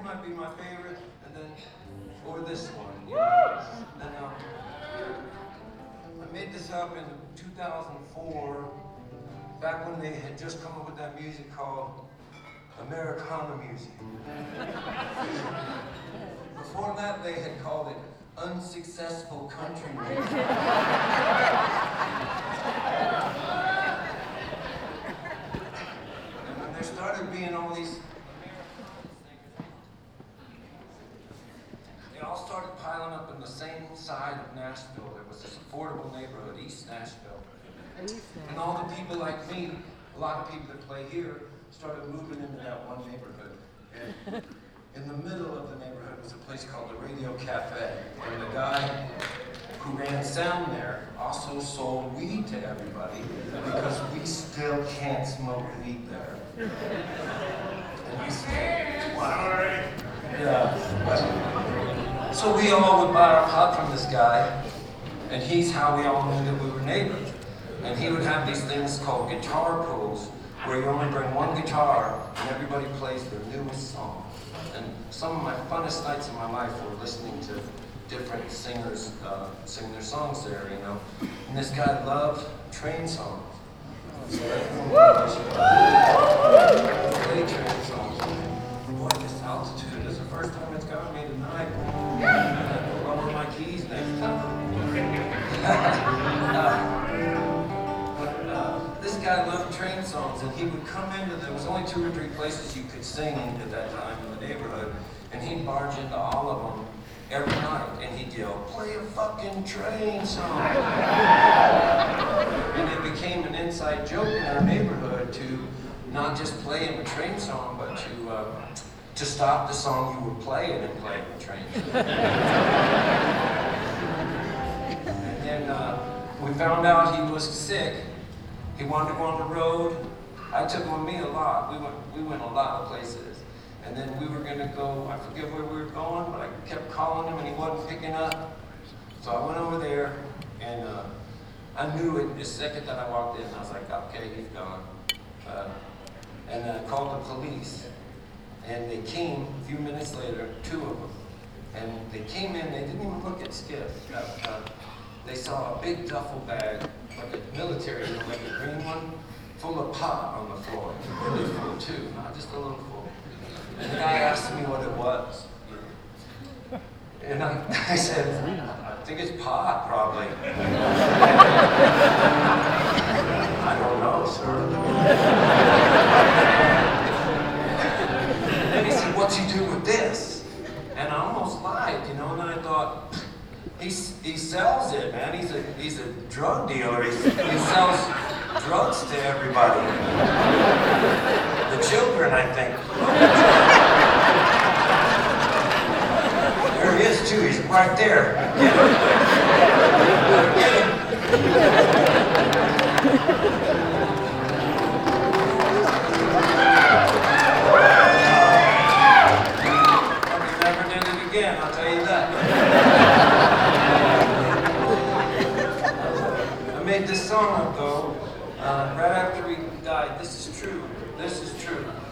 might be my favorite, and then, or this one. You know? And I made this up in 2004, back when they had just come up with that music called Americana music. Before that, they had called it unsuccessful country music. And when there started being all these they all started piling up in the same side of Nashville. There was this affordable neighborhood, East Nashville. And all the people like me, a lot of people that play here, started moving into that one neighborhood. And in the middle of the neighborhood was a place called the Radio Cafe. And the guy who ran sound there also sold weed to everybody because we still can't smoke weed there. And we still, wow. Yeah. So we all would buy our pot from this guy, and he's how we all knew that we were neighbors. And he would have these things called guitar pools, where you only bring one guitar and everybody plays their newest song. And some of my funnest nights of my life were listening to different singers sing their songs there, you know. And this guy loved train songs. So everyone play train songs. Boy, this altitude is the first time it's got me tonight. I have to lower my keys next time. This guy loved train songs, and he would come into, there was only 2 or 3 places you could sing at that time in the neighborhood, and he'd barge into all of them every night, and he'd yell, "Play a fucking train song." And it became an inside joke in our neighborhood to not just play him a train song, but to stop the song you were playing and play the train. And then we found out he was sick. He wanted to go on the road. I took him with me a lot. We went a lot of places. And then we were gonna go, I forget where we were going, but I kept calling him and he wasn't picking up. So I went over there and I knew it the second that I walked in. I was like, okay, he's gone. And I called the police. And they came a few minutes later, 2 of them. And they came in, they didn't even look at Skip. They saw a big duffel bag, like a military, like a green one, full of pot on the floor. Really full too, not just a little full. And the guy asked me what it was. And I said, I think it's pot, probably. I don't know, sir. And he said, what's he do with this? And I almost lied, you know, and then I thought, he sells it, man. He's a drug dealer. He sells drugs to everybody. The children, I think. There he is, too. He's right there. Get him. He never did it again, I'll tell you that. I made this song up, though, right after he died. This is true. This is